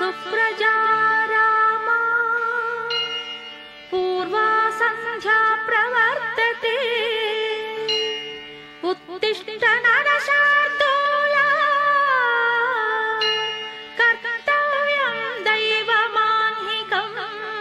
सुप्रजा रामा पूर्वा संध्या प्रवर्तते उत्तिष्ठ नरशार्दूला कर्तव्यं दैवमाह्निकम्।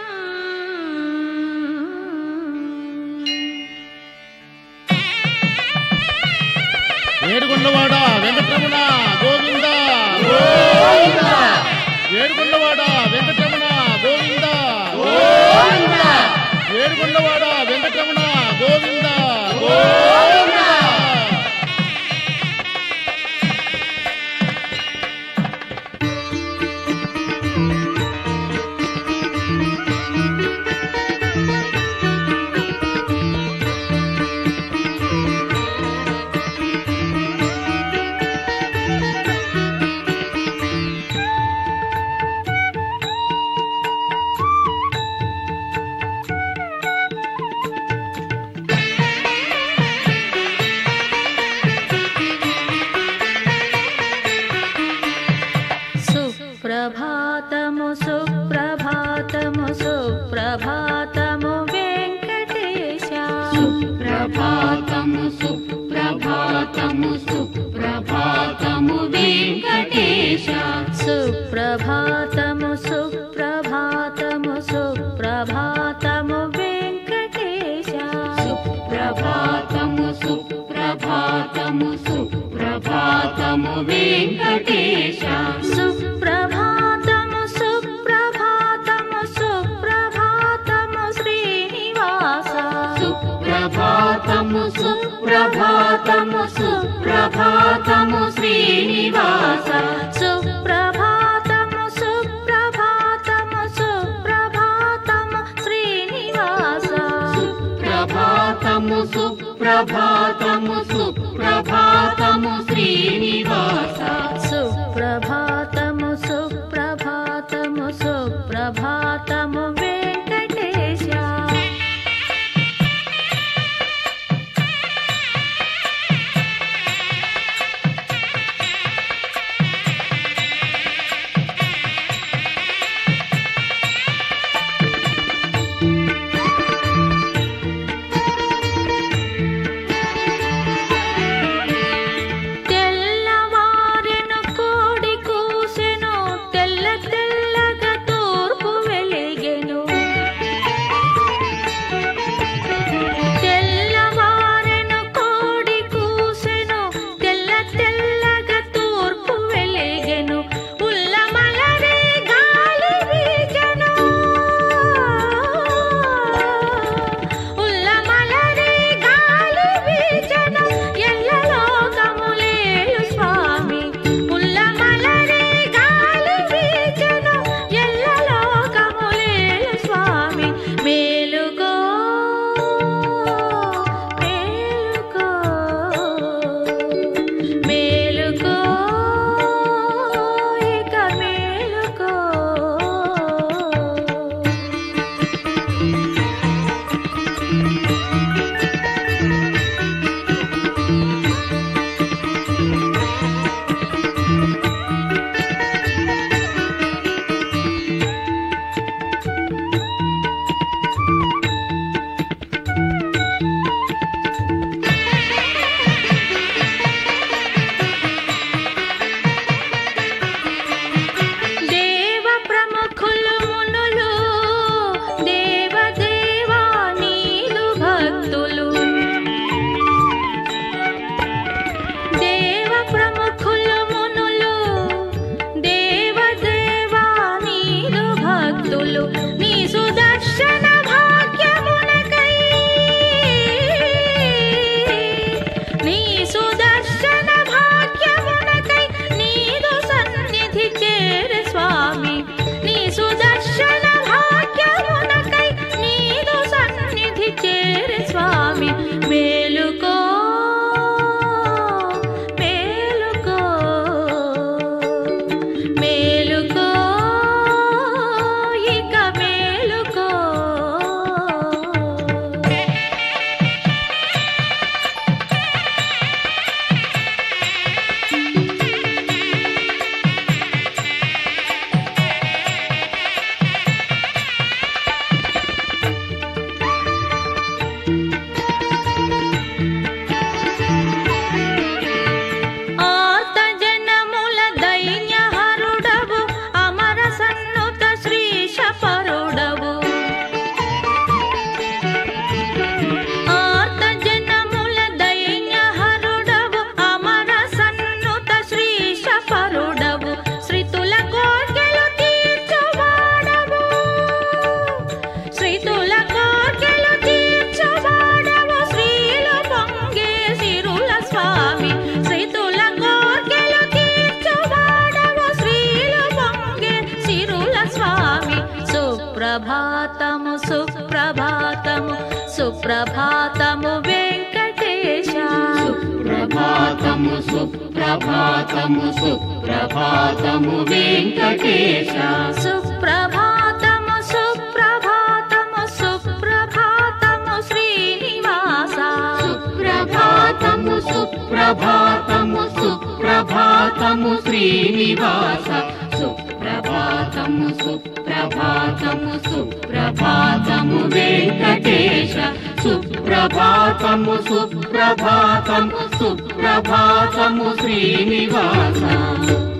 ఏడుకొండవాడ వెంకటరమణ గోవింద గోవింద, ఏడుకొండవాడ వెంకటరమణ గోవింద గోవింద, ఏడుకొండవాడ వెంకటరమణ గోవింద గోవింద. సుప్రభాతము సుప్రభాతము సుప్రభాతము వెంకటేశ, సుప్రభాతము సుప్రభాతము సుప్రభాతము వెంకటేశ, సుప్రభాతము సుప్రభాతము సుప్రభాతము వెంకటేశ, సుప్రభాతము సుప్రభాతము సుప్రభాతము వెంకటేశ, సుప్రభాతము సుప్రభాతము సుప్రభాతము శ్రీనివాస, సుప్రభాతము సుప్రభాతము సుప్రభాతము శ్రీనివాస, సుప్రభాతము సుప్రభాతము సుప్రభాతము శ్రీనివాస, సుప్రభాతము సుప్రభాతము సుప్రభాతము శ్రీనివాస, సుప్రభాతము సుప్రభాతము సుప్రభాతము వెంకటేశ. తెల్లవారి సుప్రభాతము సుప్రభాతము వెంకటేశ సుప్రభాతము సుప్రభాతము సుప్రభాతము శ్రీనివాస సుప్రభాతము సుప్రభాతము సుప్రభాతము శ్రీనివాస సుప్రభాతము సుప్రభాతము సుప్రభాతము వెంకటేశ సుప్రభాతము సుప్రభాతము సుప్రభాతము శ్రీనివాస